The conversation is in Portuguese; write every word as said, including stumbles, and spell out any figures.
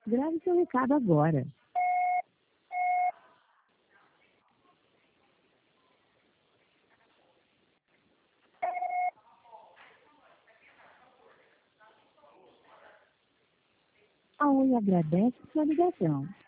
Grave seu recado agora. A Oi agradece sua ligação.